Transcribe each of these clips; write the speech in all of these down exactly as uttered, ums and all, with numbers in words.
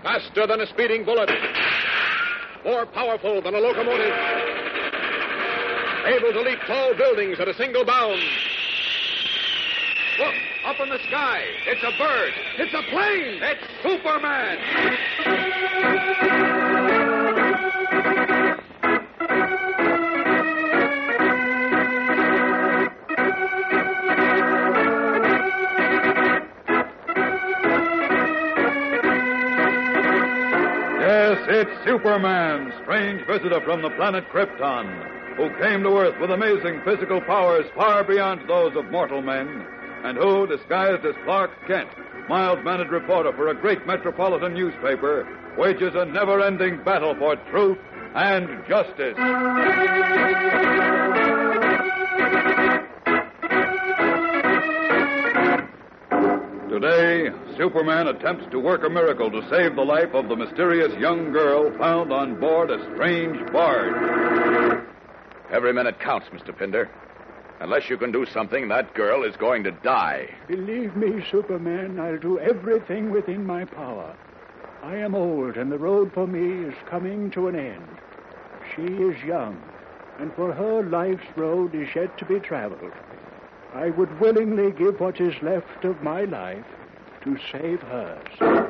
Faster than a speeding bullet. More powerful than a locomotive. Able to leap tall buildings at a single bound. Look, up in the sky. It's a bird. It's a plane. It's Superman. Yes, it's Superman, strange visitor from the planet Krypton, who came to Earth with amazing physical powers far beyond those of mortal men, and who, disguised as Clark Kent, mild-mannered reporter for a great metropolitan newspaper, wages a never-ending battle for truth and justice. Today, Superman attempts to work a miracle to save the life of the mysterious young girl found on board a strange barge. Every minute counts, Mister Pinder. Unless you can do something, that girl is going to die. Believe me, Superman, I'll do everything within my power. I am old, and the road for me is coming to an end. She is young, and for her life's road is yet to be traveled. I would willingly give what is left of my life to save hers.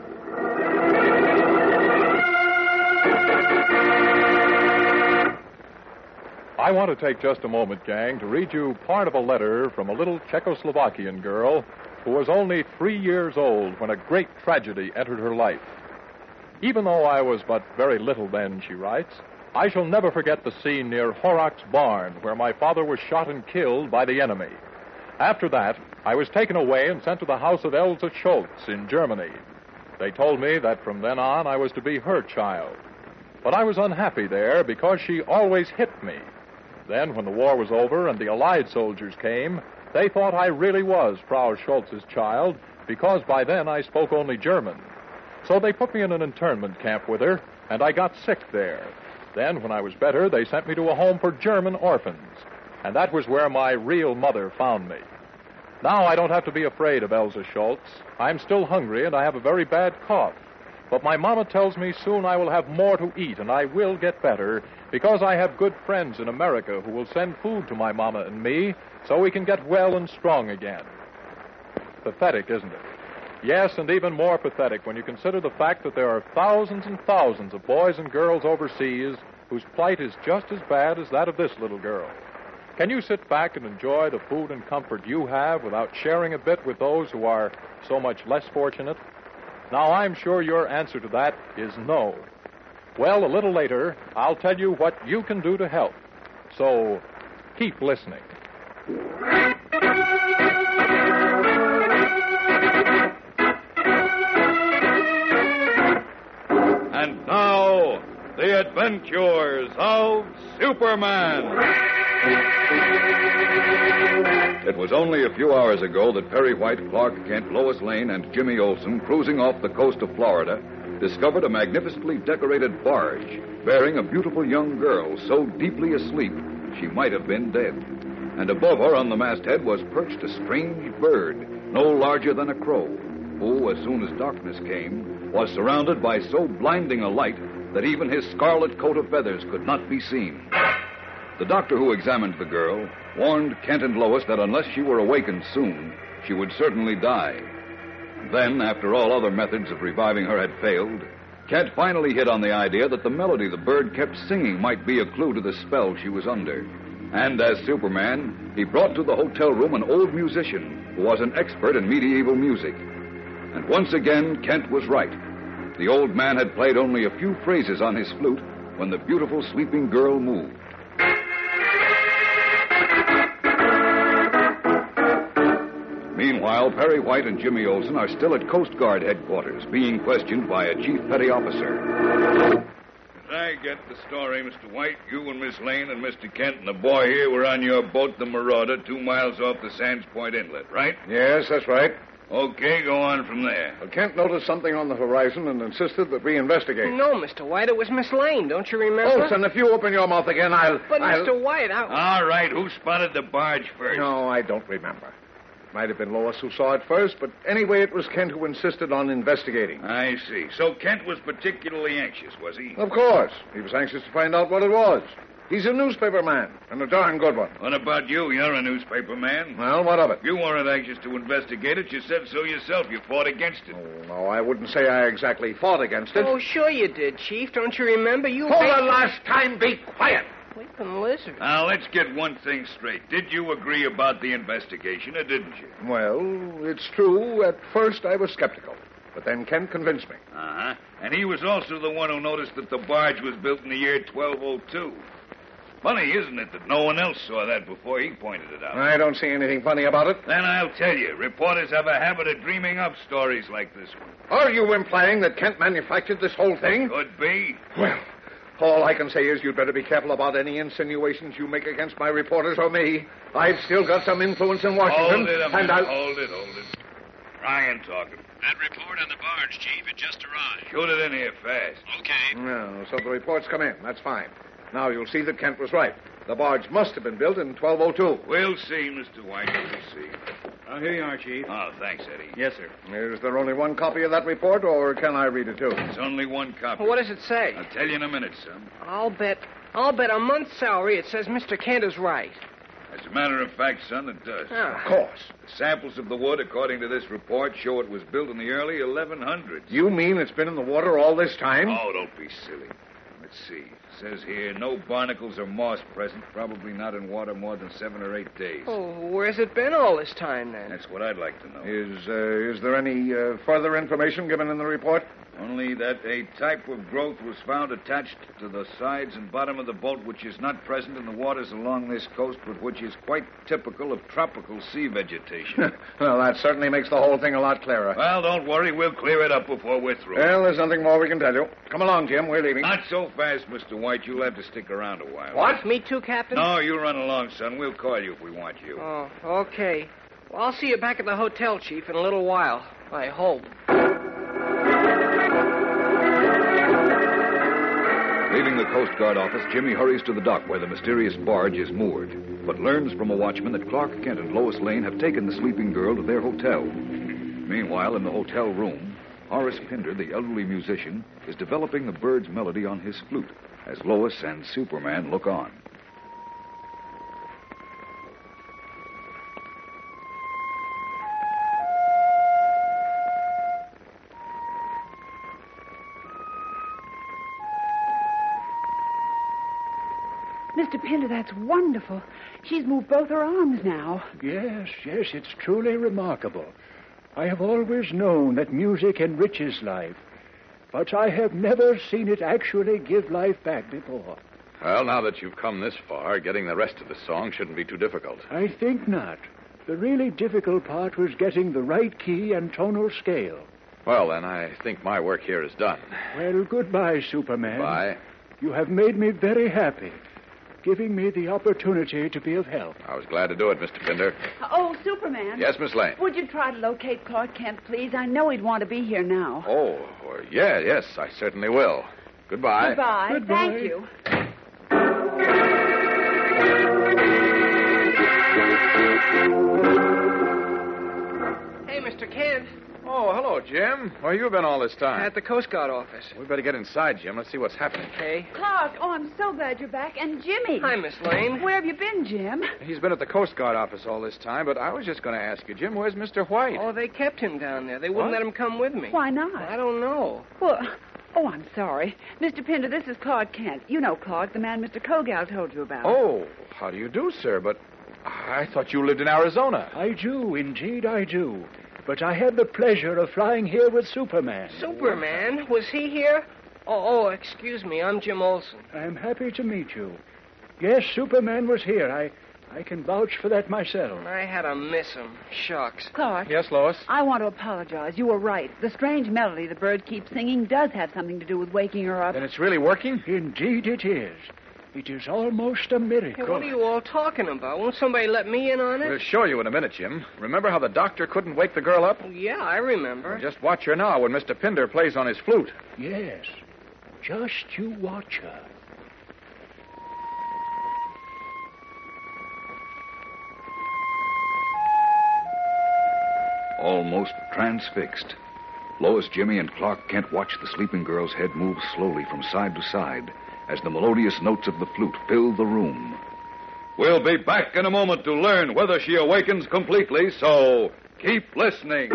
I want to take just a moment, gang, to read you part of a letter from a little Czechoslovakian girl who was only three years old when a great tragedy entered her life. Even though I was but very little then, she writes, I shall never forget the scene near Horrocks barn where my father was shot and killed by the enemy. After that, I was taken away and sent to the house of Elsa Schultz in Germany. They told me that from then on I was to be her child. But I was unhappy there because she always hit me. Then, when the war was over and the Allied soldiers came, they thought I really was Frau Schultz's child because by then I spoke only German. So they put me in an internment camp with her, and I got sick there. Then, when I was better, they sent me to a home for German orphans. And that was where my real mother found me. Now I don't have to be afraid of Elsa Schultz. I'm still hungry and I have a very bad cough. But my mama tells me soon I will have more to eat and I will get better because I have good friends in America who will send food to my mama and me so we can get well and strong again. Pathetic, isn't it? Yes, and even more pathetic when you consider the fact that there are thousands and thousands of boys and girls overseas whose plight is just as bad as that of this little girl. Can you sit back and enjoy the food and comfort you have without sharing a bit with those who are so much less fortunate? Now, I'm sure your answer to that is no. Well, a little later, I'll tell you what you can do to help. So, keep listening. And now, the adventures of Superman. It was only a few hours ago that Perry White, Clark Kent, Lois Lane, and Jimmy Olsen, cruising off the coast of Florida, discovered a magnificently decorated barge bearing a beautiful young girl so deeply asleep she might have been dead. And above her on the masthead was perched a strange bird, no larger than a crow, who, as soon as darkness came, was surrounded by so blinding a light that even his scarlet coat of feathers could not be seen. The doctor who examined the girl warned Kent and Lois that unless she were awakened soon, she would certainly die. Then, after all other methods of reviving her had failed, Kent finally hit on the idea that the melody the bird kept singing might be a clue to the spell she was under. And as Superman, he brought to the hotel room an old musician who was an expert in medieval music. And once again, Kent was right. The old man had played only a few phrases on his flute when the beautiful sleeping girl moved. Meanwhile, Perry White and Jimmy Olsen are still at Coast Guard headquarters, being questioned by a chief petty officer. As I get the story, Mister White, you and Miss Lane and Mister Kent and the boy here were on your boat, the Marauder, two miles off the Sands Point Inlet, right? Yes, that's right. Okay, go on from there. Well, Kent noticed something on the horizon and insisted that we investigate. No, Mister White, it was Miss Lane, don't you remember? Olsen, if you open your mouth again, I'll... But, I'll... Mister White, I... All right, who spotted the barge first? No, I don't remember. Might have been Lois who saw it first, but anyway, it was Kent who insisted on investigating. I see. So Kent was particularly anxious, was he? Of course. He was anxious to find out what it was. He's a newspaper man, and a darn good one. What about you? You're a newspaper man. Well, what of it? You weren't anxious to investigate it. You said so yourself. You fought against it. Oh, no, I wouldn't say I exactly fought against it. Oh, sure you did, Chief. Don't you remember? You For made- the last time, be quiet. Sleeping lizard. Now, let's get one thing straight. Did you agree about the investigation, or didn't you? Well, it's true. At first, I was skeptical. But then Kent convinced me. Uh-huh. And he was also the one who noticed that the barge was built in the year twelve oh two. Funny, isn't it, that no one else saw that before he pointed it out? I don't see anything funny about it. Then I'll tell you, reporters have a habit of dreaming up stories like this one. Are you implying that Kent manufactured this whole thing? Could be. Well, all I can say is you'd better be careful about any insinuations you make against my reporters or me. I've still got some influence in Washington. Hold it a minute. and I'll... Hold it, hold it. Ryan talking. That report on the barge, Chief, it just arrived. Shoot it in here fast. Okay. No, so the reports come in. That's fine. Now you'll see that Kent was right. The barge must have been built in twelve oh two. We'll see, Mister White. We'll see. Oh, here you are, Chief. Oh, thanks, Eddie. Yes, sir. Is there only one copy of that report, or can I read it too? It's only one copy. Well, what does it say? I'll tell you in a minute, son. I'll bet. I'll bet a month's salary it says Mister Kent is right. As a matter of fact, son, it does. Ah. Of course. The samples of the wood, according to this report, show it was built in the early eleven hundreds. You mean it's been in the water all this time? Oh, don't be silly. Let's see. It says here, no barnacles or moss present, probably not in water more than seven or eight days. Oh, where's it been all this time, then? That's what I'd like to know. Is uh, is there any uh, further information given in the report? Only that a type of growth was found attached to the sides and bottom of the boat which is not present in the waters along this coast, but which is quite typical of tropical sea vegetation. Well, that certainly makes the whole thing a lot clearer. Well, don't worry. We'll clear it up before we're through. Well, there's nothing more we can tell you. Come along, Jim. We're leaving. Not so fast, Mister White. You'll have to stick around a while. What? Me too, Captain? No, you run along, son. We'll call you if we want you. Oh, okay. Well, I'll see you back at the hotel, Chief, in a little while. I hope. Leaving the Coast Guard office, Jimmy hurries to the dock where the mysterious barge is moored, but learns from a watchman that Clark Kent and Lois Lane have taken the sleeping girl to their hotel. Meanwhile, in the hotel room, Horace Pinder, the elderly musician, is developing the bird's melody on his flute as Lois and Superman look on. Mister Pinder, that's wonderful. She's moved both her arms now. Yes, yes, it's truly remarkable. I have always known that music enriches life, but I have never seen it actually give life back before. Well, now that you've come this far, getting the rest of the song shouldn't be too difficult. I think not. The really difficult part was getting the right key and tonal scale. Well, then, I think my work here is done. Well, goodbye, Superman. Bye. You have made me very happy, giving me the opportunity to be of help. I was glad to do it, Mister Pinder. Oh, Superman. Yes, Miss Lane. Would you try to locate Clark Kent, please? I know he'd want to be here now. Oh, well, yeah, yes, I certainly will. Goodbye. Goodbye. Goodbye. Thank you. Hey, Mister Kent. Oh, hello, Jim. Where you been all this time? At the Coast Guard office. We better get inside, Jim. Let's see what's happening. Okay. Clark, oh, I'm so glad you're back. And Jimmy. Hi, Miss Lane. Where have you been, Jim? He's been at the Coast Guard office all this time, but I was just going to ask you, Jim, where's Mister White? Oh, they kept him down there. They wouldn't What? let him come with me. Why not? I don't know. Well, oh, I'm sorry. Mister Pinder, this is Clark Kent. You know Clark, the man Mister Kogal told you about. Oh, how do you do, sir? But I thought you lived in Arizona. I do, indeed I do. But I had the pleasure of flying here with Superman. Superman? Was he here? Oh, oh, excuse me. I'm Jim Olsen. I am happy to meet you. Yes, Superman was here. I, I can vouch for that myself. I had to miss him. Shucks. Clark. Yes, Lois? I want to apologize. You were right. The strange melody the bird keeps singing does have something to do with waking her up. Then it's really working? Indeed it is. It is almost a Hey, miracle. what are you all talking about? Won't somebody let me in on it? We'll show you in a minute, Jim. Remember how the doctor couldn't wake the girl up? Oh, yeah, I remember. Well, just watch her now when Mister Pinder plays on his flute. Yes. Just you watch her. almost transfixed. Lois, Jimmy, and Clark Kent watch the sleeping girl's head move slowly from side to side as the melodious notes of the flute fill the room. We'll be back in a moment to learn whether she awakens completely, so keep listening.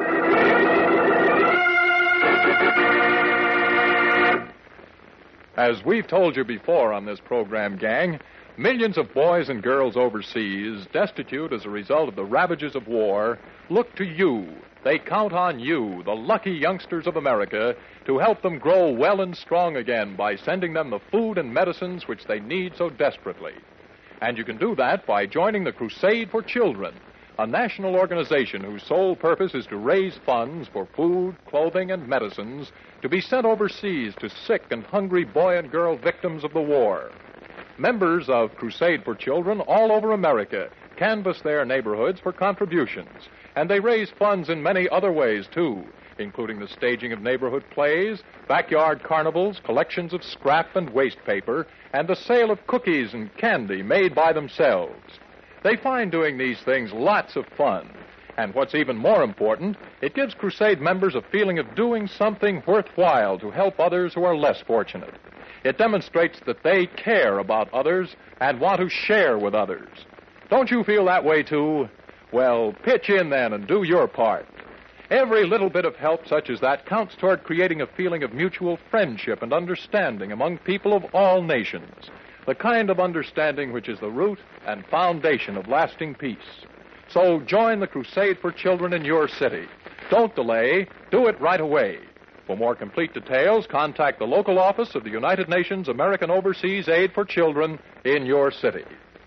As we've told you before on this program, gang, millions of boys and girls overseas, destitute as a result of the ravages of war, look to you. They count on you, the lucky youngsters of America, to help them grow well and strong again by sending them the food and medicines which they need so desperately. And you can do that by joining the Crusade for Children, a national organization whose sole purpose is to raise funds for food, clothing, and medicines to be sent overseas to sick and hungry boy and girl victims of the war. Members of Crusade for Children all over America canvass their neighborhoods for contributions, and they raise funds in many other ways, too, including the staging of neighborhood plays, backyard carnivals, collections of scrap and waste paper, and the sale of cookies and candy made by themselves. They find doing these things lots of fun. And what's even more important, it gives Crusade members a feeling of doing something worthwhile to help others who are less fortunate. It demonstrates that they care about others and want to share with others. Don't you feel that way, too? Well, pitch in then and do your part. Every little bit of help such as that counts toward creating a feeling of mutual friendship and understanding among people of all nations, the kind of understanding which is the root and foundation of lasting peace. So join the Crusade for Children in your city. Don't delay. Do it right away. For more complete details, contact the local office of the United Nations American Overseas Aid for Children in your city.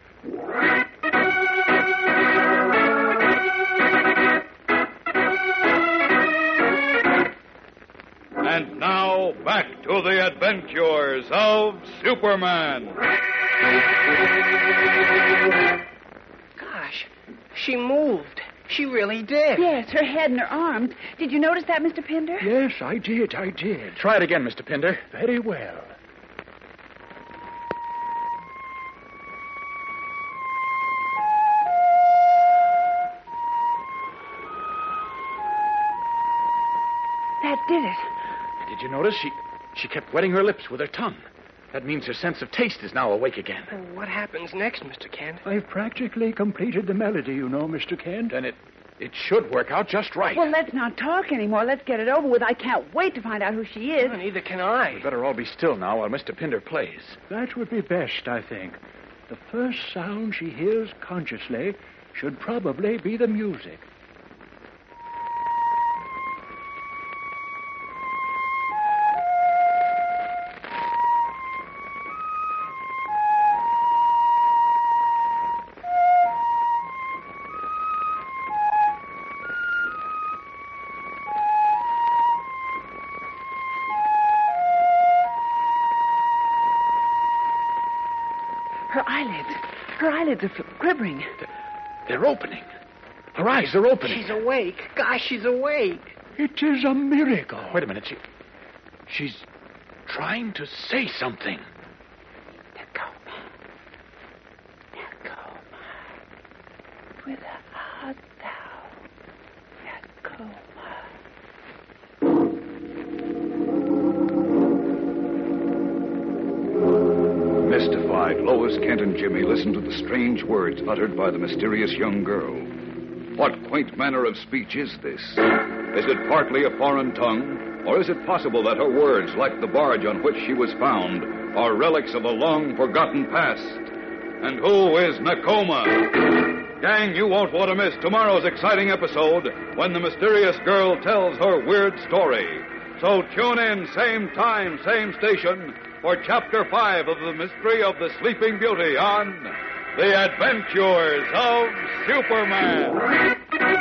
And now, back to the adventures of Superman. Gosh, she moved. She really did. Yes, her head and her arms. Did you notice that, Mister Pinder? Yes, I did, I did. Try it again, Mister Pinder. Very well. That did it. Did you notice she she kept wetting her lips with her tongue? That means her sense of taste is now awake again. Well, what happens next, Mister Kent? I've practically completed the melody, you know, Mister Kent. Then it it should work out just right. Well, let's not talk anymore. Let's get it over with. I can't wait to find out who she is. Well, neither can I. We better all be still now while Mister Pinder plays. That would be best, I think. The first sound she hears consciously should probably be the music. Her eyelids. Her eyelids are quivering. They're opening. Her eyes are opening. She's awake. Gosh, she's awake. It is a miracle. Wait a minute. She, she's trying to say something. Tacoma. Tacoma. With a hot thou. Tacoma. Mystified, Lois, Kent, and Jimmy listened to the strange words uttered by the mysterious young girl. What quaint manner of speech is this? Is it partly a foreign tongue, or is it possible that her words, like the barge on which she was found, are relics of a long-forgotten past? And who is Nakoma? Gang, you won't want to miss tomorrow's exciting episode when the mysterious girl tells her weird story. So tune in, same time, same station, for Chapter five of The Mystery of the Sleeping Beauty on The Adventures of Superman.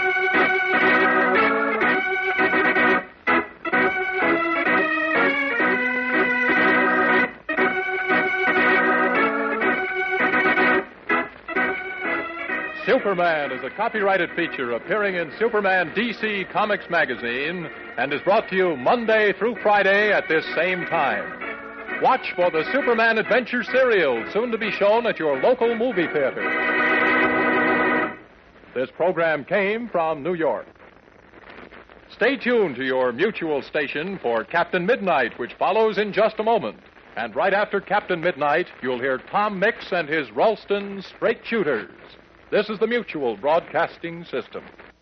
Superman is a copyrighted feature appearing in Superman D C Comics magazine and is brought to you Monday through Friday at this same time. Watch for the Superman Adventure serial, soon to be shown at your local movie theater. This program came from New York. Stay tuned to your Mutual station for Captain Midnight, which follows in just a moment. And right after Captain Midnight, you'll hear Tom Mix and his Ralston Straight Shooters. This is the Mutual Broadcasting System.